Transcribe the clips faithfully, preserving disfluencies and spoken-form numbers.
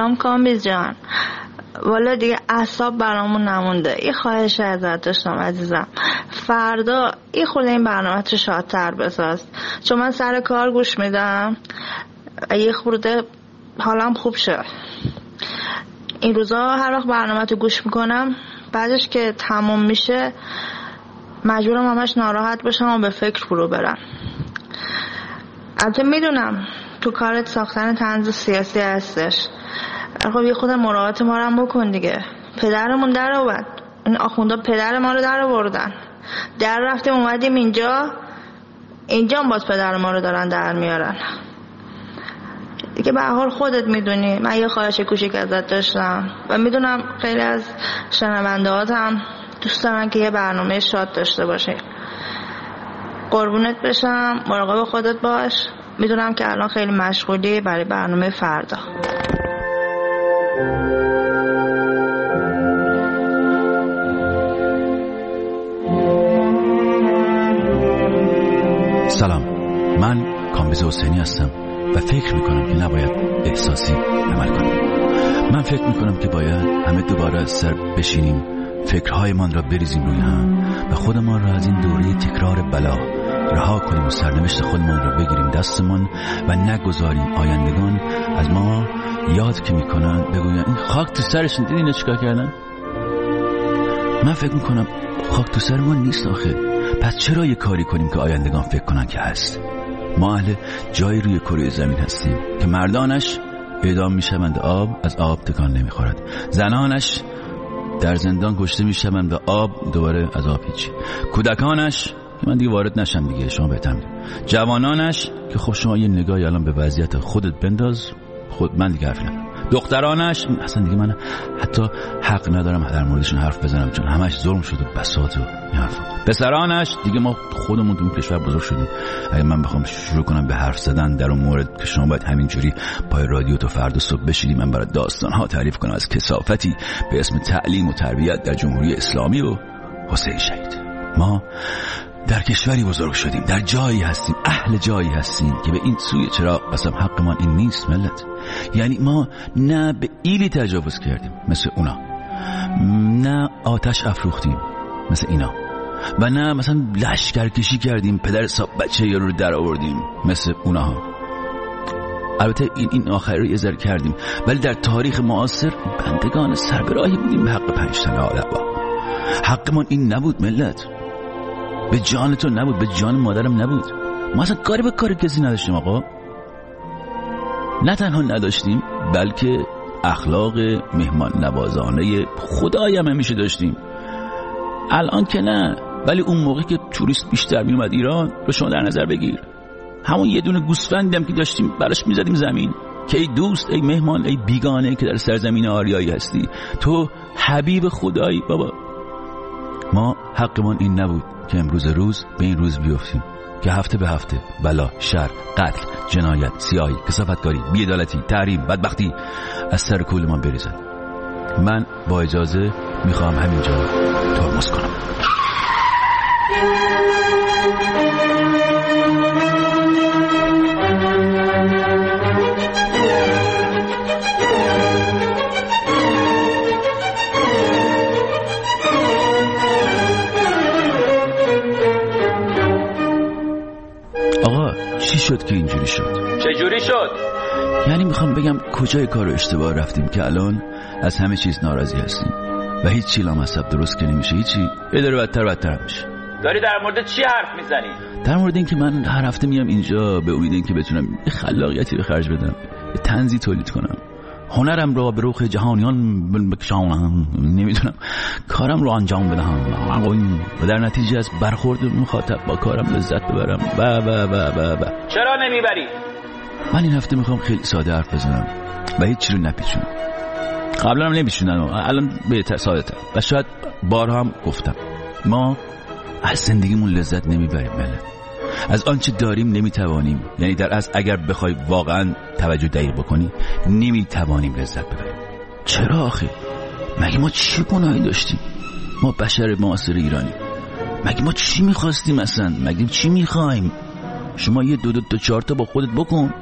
سلام کامبیز جان. والا دیگه اعصاب برامون نمونده. یه خواهش ازت داشتم عزیزم، فردا یه خورده این برنامه رو شادتر بساز، چون من سر کار گوش میدم یه خورده حالم خوب شه. این روزا هر وقت برنامه رو گوش میکنم بعدش که تموم میشه مجبورم همش ناراحت باشم و به فکر فرو برم. البته میدونم تو کارت ساختن طنز سیاسی هستش، خب یه خود مراعات ما رو هم بکن دیگه. پدرمون در آورد، این آخوندا پدر ما رو در آوردن، در رفتیم اومدیم اینجا، اینجا هم باز پدر ما رو دارن در میارن دیگه. به هر حال خودت میدونی من یه خواهش کوچیک ازت داشتم و میدونم خیلی از شنونده‌هات هم دوست دارن که یه برنامه شاد داشته باشه. قربونت بشم، مراقب خودت باش. میدونم که الان خیلی مشغولی برای برنامه فردا. سلام، من کامبیز حسینی هستم و فکر میکنم که نباید احساسی عمل کنیم. من فکر میکنم که باید همه دوباره سر بشینیم، فکرهایمان را بریزیم روی هم و خودمان را از این دوره تکرار بلا رها کنیم و سرنوشت خودمان را بگیریم دستمان و نگذاریم آیندگان از ما یاد که میکنن بگوین این خاک تو سرشون، دیدین چیکار کردن؟ من فکر میکنم خاک تو سر ما نیست آخه، پس چرا یه کاری کنیم که آیندگان فکر کنن که هست؟ ما اهل جایی روی کره زمین هستیم که مردانش اعدام میشوند، آب از آب تکان نمیخورد، زنانش در زندان کشته میشوند و آب دوباره از آب هیچی، کودکانش که من دیگه وارد نشم دیگه، شما بهتر میدونید، جوانانش که خب شما یه نگاهی الان به وضعیت خودت بنداز، خود من دیگه حرف ندارم، دخترانش اصلا دیگه من حتی حق ندارم در موردشون حرف بزنم چون همش ظلم شده و بساط و این حرفا، پسرانش دیگه ما خودمون تو کشور بزرگ شدیم، اگه من بخوام شروع کنم به حرف زدن در اون مورد که شما باید همینجوری پای رادیو تا فردا صبح بشینی من برات داستان ها تعریف کنم از کثافتی به اسم تعلیم و تربیت در جمهوری اسلامی و حسین شهید. ما در کشوری بزرگ شدیم، در جایی هستیم، اهل جایی هستیم که به این سوی چرا قسم حقمان این نیست ملت. یعنی ما نه به ایلی تجاوز کردیم مثل اونا، نه آتش افروختیم مثل اینا، و نه مثلا لشکرکشی کردیم پدر حساب بچه یارو رو در آوردیم مثل اونها. البته این این آخری رو یه ذره کردیم، ولی در تاریخ معاصر بندگان سربراهی بودیم به حق پنج تن آدم. حقمان این نبود ملت، به جان تو نبود، به جان مادرم نبود. ما اصلا کاری به کار کسی نداشتیم آقا، نه تنها نداشتیم بلکه اخلاق مهمان نوازانه خدایی هم همیشه داشتیم. الان که نه، ولی اون موقع که توریست بیشتر می اومد ایران رو شما در نظر بگیر، همون یه دونه گوسفندی هم که داشتیم براش می زدیم زمین که ای دوست، ای مهمان، ای بیگانه که در سرزمین آریایی هستی، تو حبیب خدایی بابا. ما حقمون این نبود که امروز روز به این روز بیفتیم که هفته به هفته بلا، شر، قتل، جنایت، سیاهی، کثافتکاری، بی‌عدالتی، تحریم، بدبختی از سر کول ما بریزد. من با اجازه میخوام همینجا ترمز کنم. چی شد که اینجوری شد؟ چه جوری شد؟ یعنی میخوام بگم کجای کار اشتباه رفتیم که الان از همه چیز ناراضی هستیم و هیچ چی لامصب درست که نمیشه، هیچی یه داره بدتر بدتر میشه. داری در مورد چی حرف میزنی؟ در مورد این که من هر هفته میام اینجا به امید این که بتونم یه خلاقیتی به خرج بدم، یه طنزی تولید کنم، هنرم رو به روخ جهانیان بکشانم، نمیدونم کارم رو انجام بدم و در نتیجه از برخورد مخاطب با کارم لذت ببرم و و و و و چرا نمیبری؟ من این هفته میخوام خیلی ساده حرف بزنم و هیچ چی رو نپیچونم. قبلا هم نمیشونم، الان بهتر ساده تر و شاید بارها هم گفتم ما از زندگیمون لذت نمیبریم ملت، از آنچه داریم نمیتوانیم، یعنی در اصل اگر بخوای واقعا توجه دقیق بکنی نمیتوانیم لذت ببریم. چرا آخه؟ مگه ما چی گناهی داشتیم؟ ما بشر معاصر ایرانی، مگه ما چی میخواستیم اصلا؟ مگه چی میخوایم؟ شما یه دو دو تا چهار تا با خودت بکن،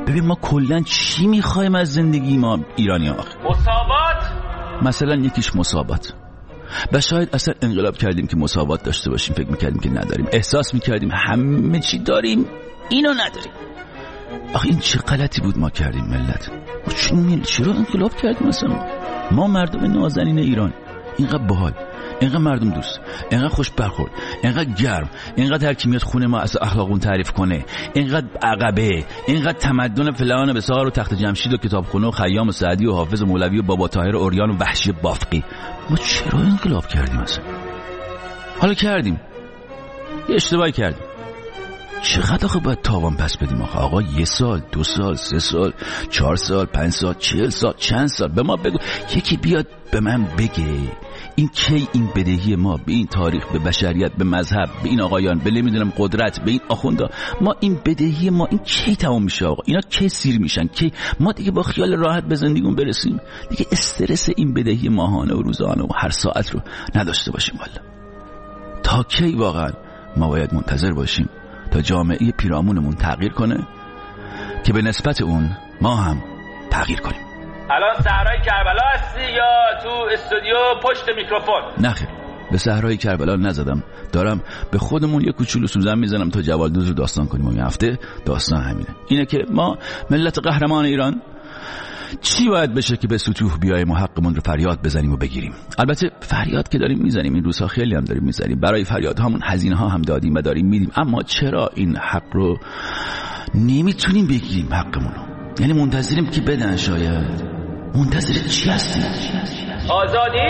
ببین ما کلا چی میخوایم از زندگی ما ایرانی ها؟ مساوات. مثلا یکیش مساوات. و شاید اصلا انقلاب کردیم که مساوات داشته باشیم، فکر میکردیم که نداریم، احساس میکردیم همه چی داریم اینو نداریم. آخه این چه غلطی بود ما کردیم ملت؟ چرا انقلاب کردیم مثلا؟ ما مردم نازنین ایران اینقدر باحال، اینقدر مردم دوست، اینقدر خوش برخورد، اینقدر گرم، اینقدر هر کی میاد خونه ما از اخلاقون تعریف کنه، اینقدر عقبه، اینقدر تمدن فلان بسار و تخت جمشید و کتابخونه و خیام و سعدی و حافظ و مولوی و بابا طاهر و اوریان و وحشی بافقی. ما چرا انقلاب کردیم مثلا؟ حالا کردیم، یه اشتباهی کردیم، چقدر آخه باید تاوان پس بدیم آخه؟ آقا یه سال، دو سال، سه سال، چهار سال، پنج سال، چهل سال، چند سال به ما بگو. یکی بیاد به من بگه این کی این بدهی ما به این تاریخ، به بشریت، به مذهب، به این آقایان، به نمیدونم قدرت، به این آخوندا، ما این بدهی ما این کی تمام میشه آقا؟ اینا کی سیر میشن؟ کی ما دیگه با خیال راحت به زندگیمون برسیم؟ دیگه استرس این بدهی ماهانه و روزانه و هر ساعت رو نداشته باشیم. والا تا کی واقعا ما باید منتظر باشیم تا جامعه پیرامونمون تغییر کنه که به نسبت اون ما هم تغییر کنیم؟ الان صحرای کربلا هستی یا تو استودیو پشت میکروفون؟ نه خیر، به صحرای کربلا نزدم، دارم به خودمون یه کوچولو سوزن میزنم تا جوالدوز رو داستان کنیم. و این هفته داستان همینه، اینه که ما ملت قهرمان ایران چی باید بشه که به سطوح بیایم و حقمون رو فریاد بزنیم و بگیریم. البته فریاد که داریم میزنیم، این روزها خیلی هم داریم میزنیم، برای فریاد همون هزینه ها هم دادیم و داریم میدیم، اما چرا این حق رو نمیتونیم بگیریم حقمون رو؟ یعنی منتظریم که بدن. شاید منتظر چی هستیم؟ آزادی؟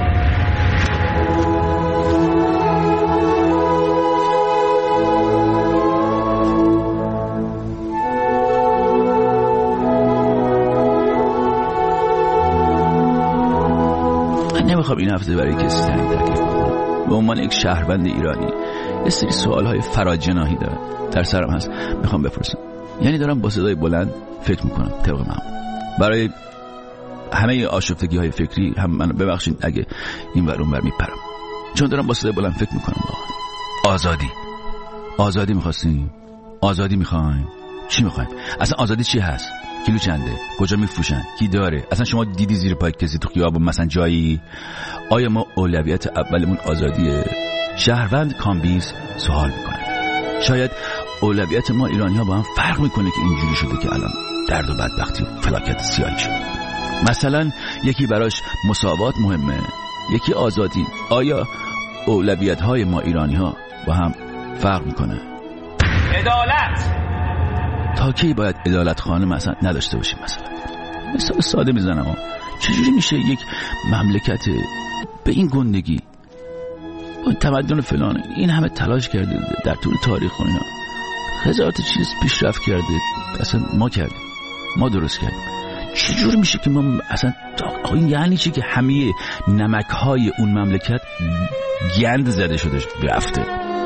نمیخوام این هفته برای کسی تنگ تکلیف کنم. به عنوان یک شهروند ایرانی یه سری سوالهای فراجناحی دارم در سرم هست، میخوام بپرسم. یعنی دارم با صدای بلند فکر میکنم طبق معمول. برای همه آشفتگی های فکری هم منو ببخشید اگه این ور اون ور میپرم، چون دارم با صدای بلند فکر میکنم. واقعا آزادی آزادی میخواستیم؟ آزادی میخوایم؟ چی میخوایم؟ اصلا آزادی چی هست؟ کیلو چنده؟ کجا میفروشن؟ کی داره؟ اصلا شما دیدی زیر پای کسی تو خیابون مثلا جایی؟ آیا ما اولویت اولمون آزادیه؟ شهروند کامبیز سوال میکنه. شاید اولویت ما ایرانی ها با هم فرق میکنه که اینجوری شده که الان درد و بدبختی و فلاکت سیاهی شده. مثلا یکی براش مساوات مهمه، یکی آزادی. آیا اولویت های ما ایرانی ها با هم فرق میکنه؟ عدالت تا کی باید عدالت خانه مثلا نداشته باشیم؟ مثلا مثال ساده میزنم ها. چجوری میشه یک مملکت به این گندگی با تمدن فلان این همه تلاش کرده در طول تاریخ و اینا هزارات چیز پیشرفت کرده، اصلا ما کردیم، ما درست کردیم، چجوری میشه که ما اصلا این یعنی چی که همه نمک های اون مملکت گند زده شده رفته؟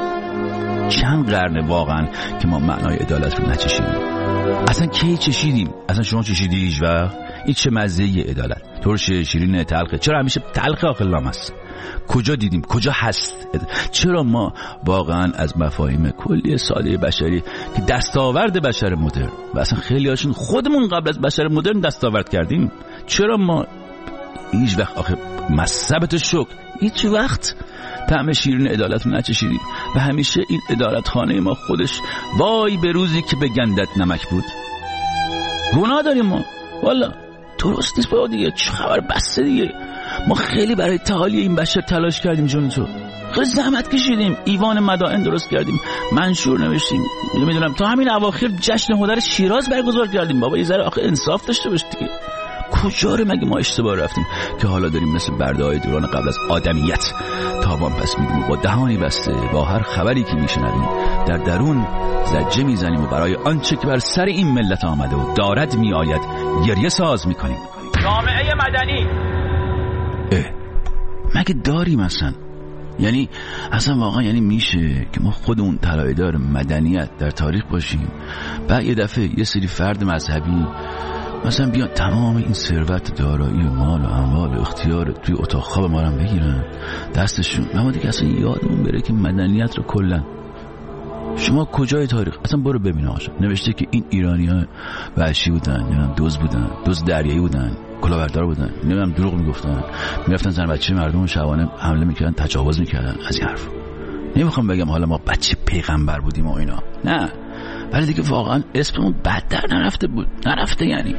چند قرنه واقعا که ما معنای عدالت رو نچشیدیم؟ اصلا کی چشیدیم؟ اصلا شما چشیدی هیچ وقت؟ این چه مزه‌ای عدالت؟ ترشه، شیرینه، تلخه؟ چرا همیشه تلخه آخه لامس؟ کجا دیدیم؟ کجا هست؟ چرا ما واقعا از مفاهیم کلی ساده بشری که دستاورد بشر مدرن و اصلا خیلی هاشون خودمون قبل از بشر مدرن دستاورد کردیم، چرا ما هیچ وقت آخه مصبت شک هیچ وقت طعم شیرین عدالت رو نچشیدیم و همیشه این عدالت خانه ما خودش وای به روزی که به گندت نمک بود. گناه داریم ما والا، درست نیست با دیگه. چه خبر؟ بسته دیگه. ما خیلی برای تعالی این بشر تلاش کردیم جون تو، خیلی زحمت کشیدیم، ایوان مدائن درست کردیم، منشور نوشتیم، نمیدونم تا همین اواخر جشن هنر شیراز برگزار کردیم. بابا یه ذره آخه انصاف داشته باش دیگه. کجا رو مگه ما اشتباه رفتیم که حالا داریم مثل برده‌های دوران قبل از آدمیت تاوان پس میدیم و با دهانی بسته با هر خبری که میشنویم در درون زجه میزنیم و برای آنچه که بر سر این ملت آمده و دارد میآید گریه ساز میکنیم. جامعه مدنی اه مگه داریم اصلا؟ یعنی اصلا واقعا یعنی میشه که ما خودمون طلایه‌دار مدنیت در تاریخ باشیم، بعد یه دفعه یه سری فرد مذهبی مثلا بیان تمام این ثروت دارایی و مال و اموال و اختیار توی اتاق خواب ما رو بگیرن دستشون، اما دیگه اصلا یادمون بره که مدنیت رو کلا شما کجای تاریخ؟ اصلا برو ببین آقا. نوشته که این ایرانی‌ها وحشی بودن، نمیدونم دوز بودن، دوز دریایی بودن، کلاهبردار بودن، نمیدونم دروغ میگفتن، میرفتن زن بچه مردم رو شبانه حمله میکردن، تجاوز میکردن. از این حرف نمیخوام بگم حالا ما بچه پیغمبر بودیم و اینا، نه، ولی دیگه واقعا اسممون بدتر نرفته بود، نرفته. یعنی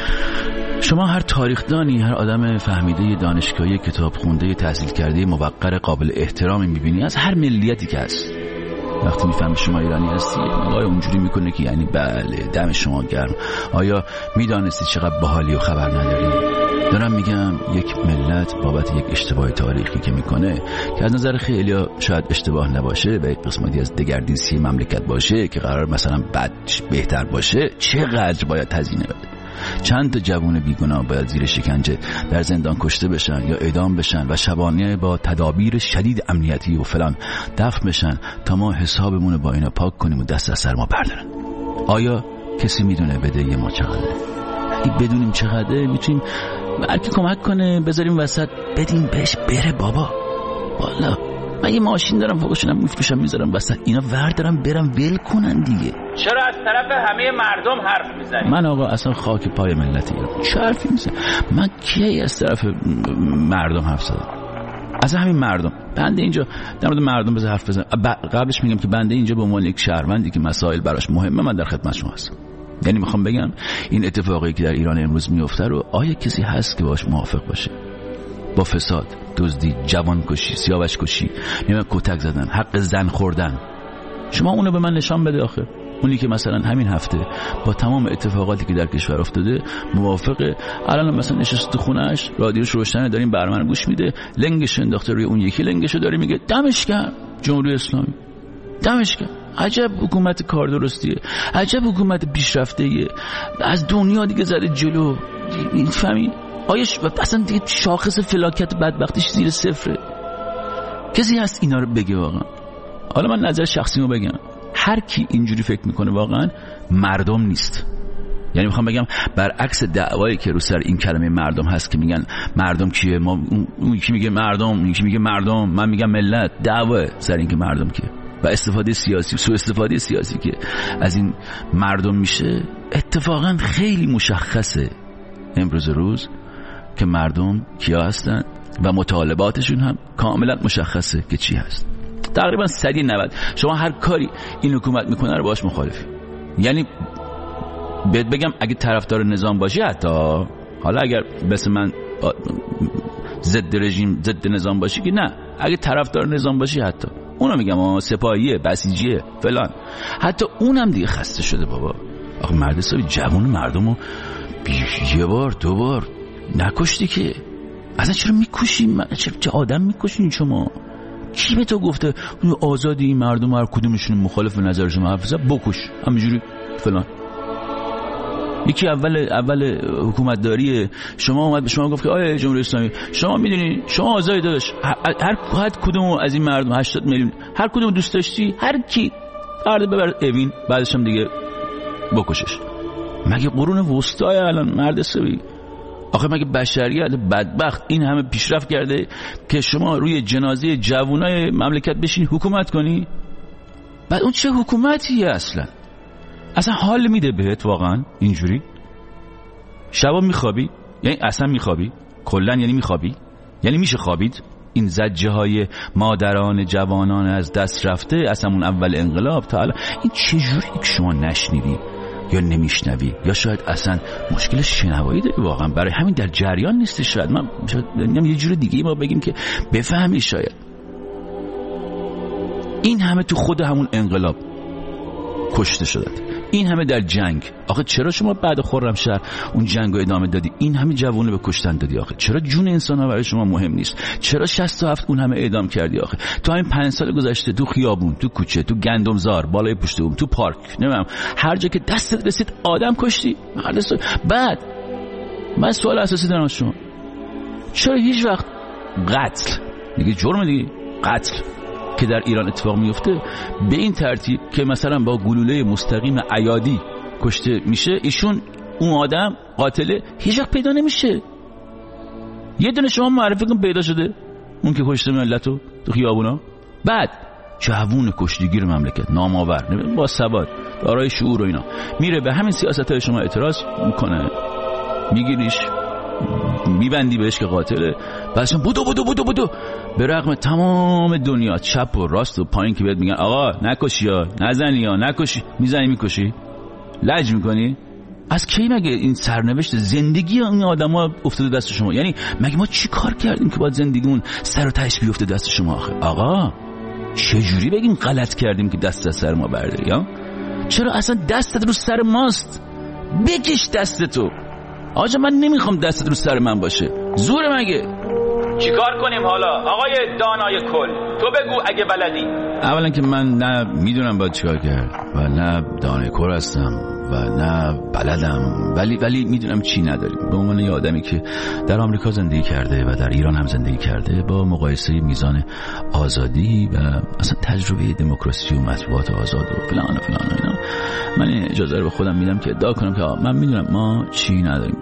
شما هر تاریخدانی، هر آدم فهمیده دانشگاهی، کتاب خونده، تحصیل کرده، موقر، قابل احترامی میبینی از هر ملیتی که هست، وقتی میفهمی شما ایرانی هستی نگاه اونجوری میکنه که یعنی بله دم شما گرم. آیا میدانستی چقدر باحالی و خبر نداری؟ دارم میگم یک ملت بابت یک اشتباه تاریخی که میکنه که از نظر خیلیا شاید اشتباه نباشه و یک قسمتی از دگردیسی مملکت باشه که قرار مثلا بد بهتر باشه، چقدر باید هزینه بده؟ چند تا جوون بیگناه باید زیر شکنجه در زندان کشته بشن یا اعدام بشن و شبانه با تدابیر شدید امنیتی و فلان دفن بشن تا ما حسابمون با اینا پاک کنیم و دست از سر ما بردارن؟ آیا کسی میدونه بدهی ما چقدره؟ اگه بدونیم چقدره میتونیم هرکی کمک کنه بذاریم وسط بدیم بهش بره. بابا والا من یه ماشین دارم فوقشونم میفروشم میذارم وسط، اینا وردارم برم ول کنن دیگه. چرا از طرف همه مردم حرف میزنی؟ من آقا اصلا خاک پای ملت ایران چه حرفی میزنم؟ من کی از طرف مردم حرف زدم؟ از همین مردم. بنده اینجا در مورد مردم بذار حرف بزنم. قبلش میگم که بنده اینجا به عنوان یک شهروندی که مسائل براش مهمه من در خدمت شما هستم. یعنی میخوام بگم این اتفاقی که در ایران امروز میفته رو آیا کسی هست که باش موافق باشه؟ با فساد، دزدی، جوانکشی، سیاوش کشی، نمیدونم کتک زدن، حق زن خوردن. شما اونو به من نشان بده آخه. اونی که مثلا همین هفته با تمام اتفاقاتی که در کشور افتاده موافقه، الان مثلا نشسته تو خونه‌اش رادیوش روشنه داریم برنامه رو گوش میده، لنگش انداخته روی اون یکی لنگشو داره میگه دمش گرم جمهوری اسلامی، دمش گرم، عجب حکومت کار درستیه، عجب حکومت پیشرفته‌ایه، از دنیا دیگه زده جلو. این فهمی؟ آیا اصلا دیگه شاخص فلاکت بدبختیش زیر صفره؟ کسی هست اینا رو بگه واقعا؟ حالا من نظر شخصیمو بگم، هر کی اینجوری فکر میکنه واقعا مردم نیست. یعنی میخوام بگم برعکس دعوایی که رو سر این کلمه مردم هست که میگن مردم کیه، ما اون یکی میگه مردم، اون یکی میگه مردم، من میگم ملت، دعوا سر این که مردم کیه و استفاده سیاسی، سوء استفاده سیاسی که از این مردم میشه. اتفاقا خیلی مشخصه امروز روز که مردم کیا هستن و مطالباتشون هم کاملا مشخصه که چی هست. تقریبا صد نود شما هر کاری این حکومت میکنه رو باش مخالفی. یعنی بهت بگم اگه طرفدار نظام باشی، حتی حالا اگر مثل من ضد رژیم ضد نظام باشی که نه، اگه طرفدار نظام باشی حتی اونم میگم سپاهیه، بسیجیه، فلان، حتی اونم دیگه خسته شده. بابا آخه مرد حسابی جوان مردمو یه بار دو بار نکشتی که اصلا چرا میکشی؟ چه آدم میکشین شما؟ کی به تو گفته آزادی این مردم هر کدومشون مخالف نظرشون حرف بزنه بکش همینجوری فلان؟ یکی اول اول حکومتداری شما اومد به شما گفت که آیا جمهوری اسلامی شما میدونی شما آزادی داشت هر هر کدوم از این مردم هشتاد میلیون هر کدوم دوست داشتی هر کی فرد ببر اوین بعدش هم دیگه بکشش. مگه قرون وسطای الان مرد حسابی؟ آخه مگه بشریت بدبخت این همه پیشرفت کرده که شما روی جنازه جوانای مملکت بشین حکومت کنی؟ بعد اون چه حکومتیه اصلا؟ اصلا حال میده بهت واقعا اینجوری؟ شبا میخوابی؟ یعنی اصلا میخوابی؟ کلن یعنی میخوابی؟ یعنی میشه خوابید؟ این زجه های مادران جوانان از دست رفته اصلا اون اول انقلاب تا الان این چجوری که شما نشنیدی یا نمیشنوی یا شاید اصلا مشکل شنوایی داری واقعا برای همین در جریان نیستی؟ شاید من شاید یه جور دیگه ما بگیم که بفهمی. شاید این همه تو خود همون انقلاب کشته شدت، این همه در جنگ. آخه چرا شما بعد خرمشهر اون جنگو ادامه دادی؟ این همه جوانو به کشتن دادی. آخه چرا جون انسان‌ها برای شما مهم نیست؟ چرا شصت و هفت اون همه اعدام کردی؟ آخه تو همین پنج سال گذشته تو خیابون، تو کوچه، تو گندمزار، بالای پشت بوم، تو پارک، نمیدونم هر جا که دستت رسید آدم کشتی. بعد من سوال اساسی دارم از شما، چرا هیچ وقت قتل دیگه جرم دیگه قتل که در ایران اتفاق میفته به این ترتیب که مثلا با گلوله مستقیم عیادی کشته میشه ایشون اون آدم قاتله هیچ وقت پیدا نمیشه؟ یه دونه شما معرفی کن پیدا شده اون که کشته ملتو تو خیابونا. بعد جوون کشتیگیر مملکت، نامآور، با سواد، دارای شعور و اینا، میره به همین سیاست‌های شما اعتراض میکنه، میگیریش، میبندی بهش که قاتله، بعدش بودو بودو بودو بودو به رغم تمام دنیا چپ و راست و پایین که بهت میگن آقا نکشی یا نزنی یا نکشی، میزنی میکشی، لج میکنی. از کی مگه این سرنوشت زندگی این آدما افتاده دست شما؟ یعنی مگه ما چی کار کردیم که باید زندگیمون سر و تهش بیفته دست شما؟ آخه آقا چه جوری بگیم غلط کردیم که دست از سر ما برداری؟ ها چرا اصلا دستت رو سر ماست؟ بکش دستتو. آجا من نمیخوام دستت رو سر من باشه، زور مگه؟ چیکار کنیم حالا آقای دانای کل؟ تو بگو اگه بلدی. اولا که من نه میدونم باید چیکار کرد و نه دانای کل هستم و نه بلدم، ولی ولی میدونم چی نداریم. به عنوان یه آدمی که در آمریکا زندگی کرده و در ایران هم زندگی کرده، با مقایسه میزان آزادی و اصلا تجربه دموکراسی و مطبوعات آزاد و فلان و فلان و اینا، من اجازه رو به خودم میدم که ادعا کنم که من میدونم ما چی نداریم.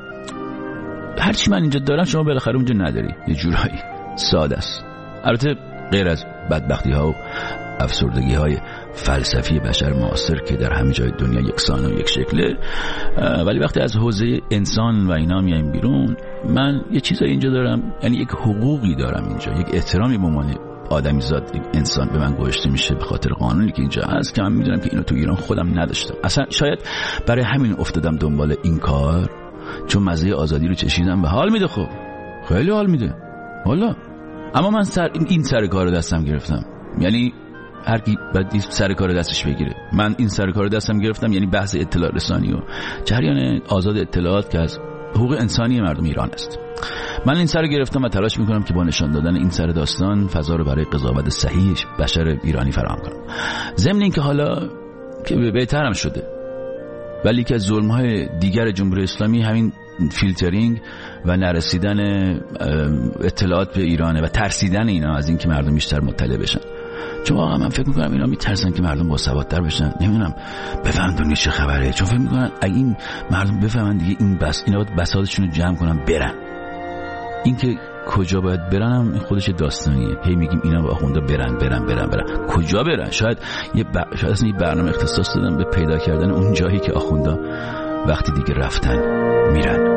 هرچی من اینجا دارم شما بالاخره اونجا نداری. یه جورایی ساده است، البته غیر از بدبختی ها و افسردگی های فلسفی بشر معاصر که در همه جای دنیا یکسان و یک شکله، ولی وقتی از حوزه انسان و اینا میایم بیرون، من یه چیزایی اینجا دارم، یعنی یک حقوقی دارم اینجا، یک احترامی به عنوان آدمی زاد انسان به من گذاشته میشه به خاطر قانونی که اینجا هست که من میدونم که اینو تو ایران خودم نداشتم. اصلا شاید برای همین افتادم دنبال این کار، چون مزه آزادی رو چشیدم و حال میده. خب خیلی حال میده والا، اما من سر این سر کار رو دستم گرفتم. یعنی هر کی بعد سر کار دستش بگیره، من این سر کار دستم گرفتم، یعنی بحث اطلاع رسانی و جریان آزاد اطلاعات که از حقوق انسانی مردم ایران است. من این سر گرفتم و تلاش میکنم که با نشان دادن این سر داستان فضا رو برای قضاوت صحیح بشر ایرانی فراهم کنم. ضمن این که حالا که بهترم شده، ولی که از ظلم‌های دیگر جمهوری اسلامی همین فیلترینگ و نرسیدن اطلاعات به ایرانه و ترسیدن اینا از این که مردم بیشتر مطلع بشن. چون واقعا من فکر میکنم اینا میترسن که مردم باسوادتر بشن، نمیدونم بفهم دنیا چه خبره، چون فکر میکنن اگه این مردم بفهمن دیگه این بس اینا باید بساطشون رو جمع کنن برن. این که کجا باید برن هم خودش داستانیه. هی میگیم اینا با آخوندا برن برن برن برن کجا برن؟ شاید یه ب... شاید اصلا یه برنامه اختصاص دادن به پیدا کردن اون جایی که آخوندا وقتی دیگه رفتن میرن.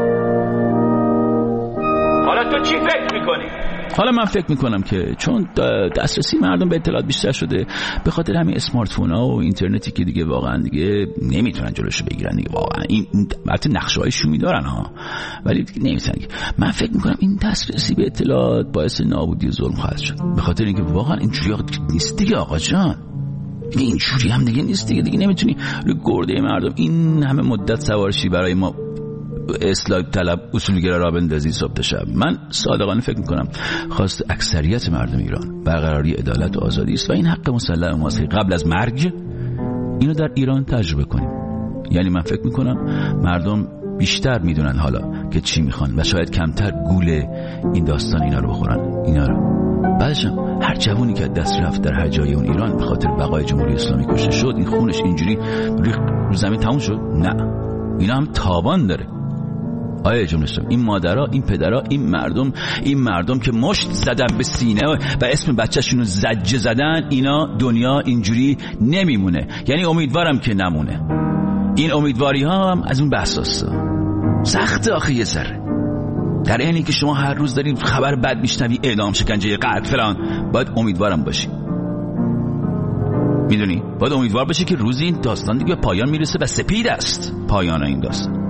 حالا تو چی فکر میکنی؟ حالا من فکر میکنم که چون دسترسی مردم به اطلاعات بیشتر شده، به خاطر همین اسمارت فون ها و اینترنتی که دیگه واقعا دیگه نمیتونن جلوشو بگیرن دیگه، واقعا این البته نقشه‌های شومی دارن ها، ولی دیگه نمیتونن. من فکر میکنم این دسترسی به اطلاعات باعث نابودی و ظلم خواهد شد، به خاطر اینکه واقعا اینجوری نیست دیگه آقا جان، دیگه اینجوری هم دیگه نیست دیگه دیگه نمیتونی رو گرده مردم این همه مدت سوارشی برای ما اصلاح طلب اصولگرا را بندازی صبح تا شب. من صادقانه فکر میکنم خواست اکثریت مردم ایران برقراری عدالت و آزادی است و این حق مسلم ماست که قبل از مرگ اینو در ایران تجربه کنیم. یعنی من فکر میکنم مردم بیشتر میدونن حالا که چی میخوان و شاید کمتر گول این داستان اینا رو بخورن اینا رو. بعدش هر جوونی که دست رفت در هر جای اون ایران به خاطر بقای جمهوری اسلامی کشته شد، این خونش اینجوری رو زمین تموم شد؟ نه، اینا هم تاوان داره. آیه جمهوری اسلامی، این مادرها، این پدرها، این مردم، این مردم که مشت زدن به سینه و اسم بچه‌شون رو زجه زدن، اینا دنیا اینجوری نمیمونه. یعنی امیدوارم که نمونه. این امیدواری ها هم از اون بحثاست. سخت آخه یه ذره. در اینی که شما هر روز دارید خبر بد میشنوی، اعدام، شکنجه، قتل فلان، باید امیدوارم باشی. میدونی؟ باید امیدوار باشی که روزی این داستان دیگه پایان میرسه و سپید است پایان این داستان.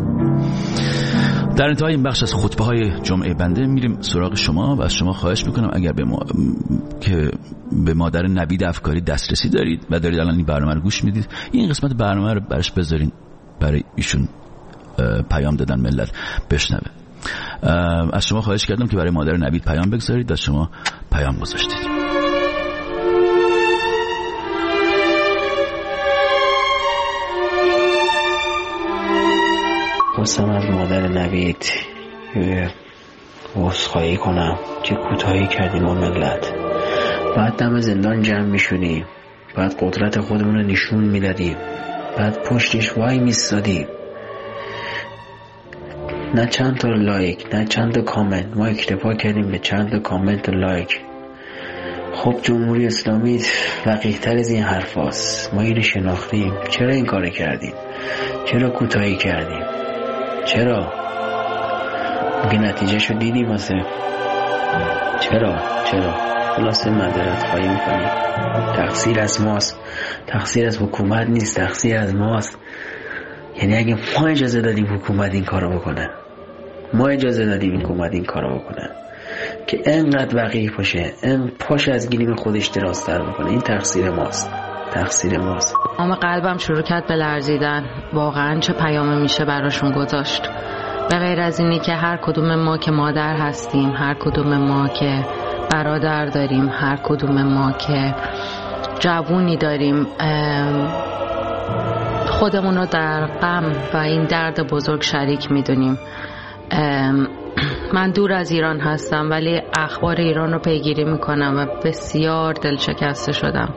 در انتهای این بخش از خطبه های جمعه بنده میریم سراغ شما و از شما خواهش میکنم اگر به ما... که به مادر نوید افکاری دسترسی دارید و دارید الان این برنامه رو گوش میدید، این قسمت برنامه رو برش بذارین برای ایشون پیام دادن ملت بشنوه. از شما خواهش کردم که برای مادر نوید پیام بگذارید و شما پیام گذاشتید. خواستم از مادر نوید عذرخواهی کنم که کوتاهی کردیم با ملت. بعد دم زندان جمع میشونیم، بعد قدرت خودمون رو نشون میدادیم، بعد پشتش وای میستادیم، نه چند تا لایک نه چند تا کامنت، ما اکتفا کردیم به چند تا کامنت و لایک. خب جمهوری اسلامی وقیح تر از این حرف هست. ما اینو شناختیم. چرا این کار کردیم؟ چرا کوتاهی کردیم؟ چرا؟ میگه نتیجه شو دیدیم واسه. چرا؟ چرا؟ خلاصه معذرت خواهی میکنیم. تقصیر از ماست، تقصیر از حکومت نیست، تقصیر از ماست. یعنی اگه ما اجازه دادیم حکومت این کارو بکنه، ما اجازه دادیم این حکومت این کارو بکنه که انقدر وقیح باشه، ان پاش از گلیم خودش درازتر بکنه، این تقصیر ماست، تقصیر ماست. اما قلبم شروع کرد به لرزیدن. واقعا چه پیامی میشه براشون گذاشت؟ به غیر از اینی که هر کدوم ما که مادر هستیم، هر کدوم ما که برادر داریم، هر کدوم ما که جوونی داریم، خودمون رو در غم و این درد بزرگ شریک میدونیم. من دور از ایران هستم ولی اخبار ایران رو پیگیری میکنم و بسیار دلشکسته شدم.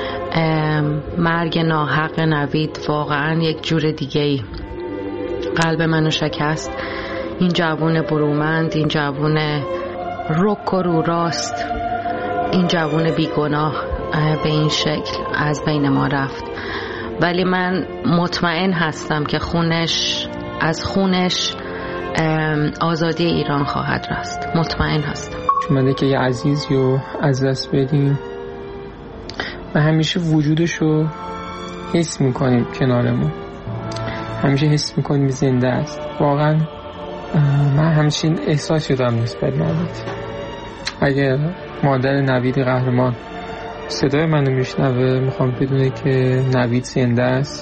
مرگ ناحق نوید واقعا یک جور دیگه ای قلب منو شکست. این جوون برومند، این جوون رک و رو راست، این جوون بیگناه به این شکل از بین ما رفت. ولی من مطمئن هستم که خونش از خونش آزادی ایران خواهد رست. مطمئن هستم. شما که یه عزیزی رو از دست بدیم و همیشه وجودشو حس میکنیم کنارمون، همیشه حس میکنیم زنده است. واقعا من همچین احساسی دارم نسبت نوید. اگه مادر نوید قهرمان صدای منو میشنوه، میخوام بدونه که نوید زنده است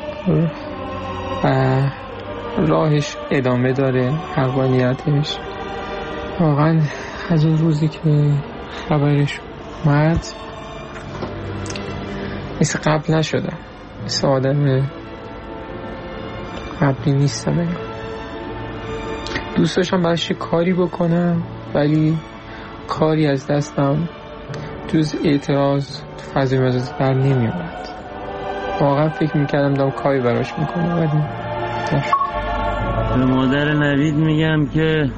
و راهش ادامه داره، حقانیتش. واقعا از اون روزی که خبرش اومد مثل قبل نشدم، مثل آدم قبلی نیستم. دوست داشتم براش کاری بکنم ولی کاری از دستم جز اعتراض تو فضای مجازی بر نمی اومد. واقعا فکر میکردم دارم کاری براش میکنم ولی نشد. به مادر نوید میگم که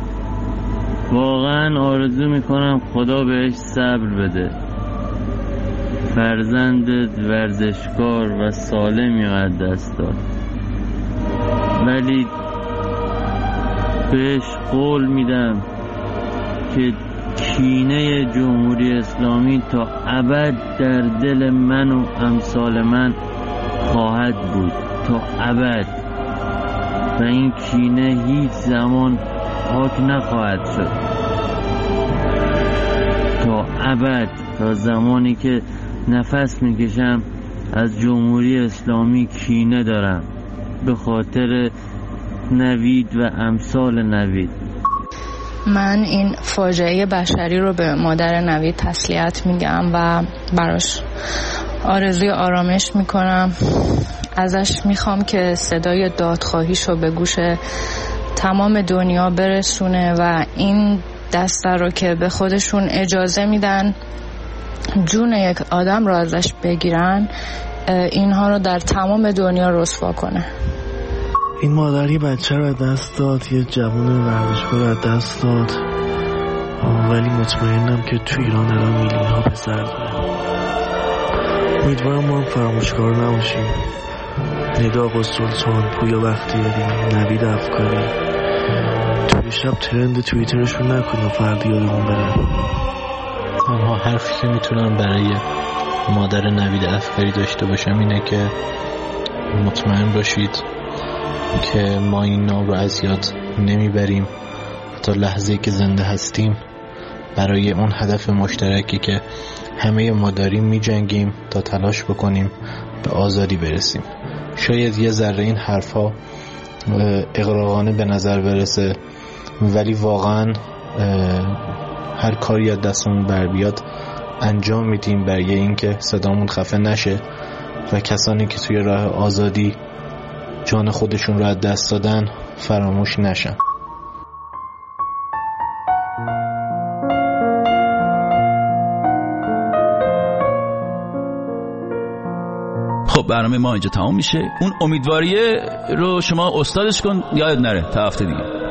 واقعا آرزو میکنم خدا بهش صبر بده. فرزندت ورزشکار و سالمی از دست داد، ولی بهش قول میدم که کینه جمهوری اسلامی تا ابد در دل من و امثال من خواهد بود، تا ابد، و این کینه هیچ زمان پاک نخواهد شد تا ابد. تا زمانی که نفس میکشم از جمهوری اسلامی کینه دارم به خاطر نوید و امثال نوید. من این فاجعه بشری رو به مادر نوید تسلیت میگم و براش آرزوی آرامش میکنم. ازش میخوام که صدای دادخواهیشو به گوش تمام دنیا برسونه و این دسته رو که به خودشون اجازه میدن جون یک آدم رو ازش بگیرن، اینها رو در تمام دنیا رسوا کنه. این مادری بچه رو دست داد، یه جوان ورزشکار رو دست داد، ولی مطمئنم که تو ایران الان میلیون ها پسر داره. امیدوارم ما هم فراموشکار نباشیم. ندا آقا سلطان، پویا بختیاری، نوید افکاری توی شب ترند توییترشون نکنیم و فردا یادمون بره. تنها حرفی که میتونم برای مادر نوید افکاری داشته باشم اینه که مطمئن باشید که ما این نام رو از یاد نمیبریم. تا لحظه‌ای که زنده هستیم برای اون هدف مشترکی که همه ما داریم میجنگیم تا تلاش بکنیم به آزادی برسیم. شاید یه ذره این حرفا اغراقانه به نظر برسه، ولی واقعا هر کاری از دستمون بر بیاد انجام میدیم برای اینکه صدامون خفه نشه و کسانی که توی راه آزادی جان خودشون رو از دست دادن فراموش نشن. خب برنامه ما اینجا تمام میشه. اون امیدواریه رو شما استادش کن، یاد نره تا هفته دیگه.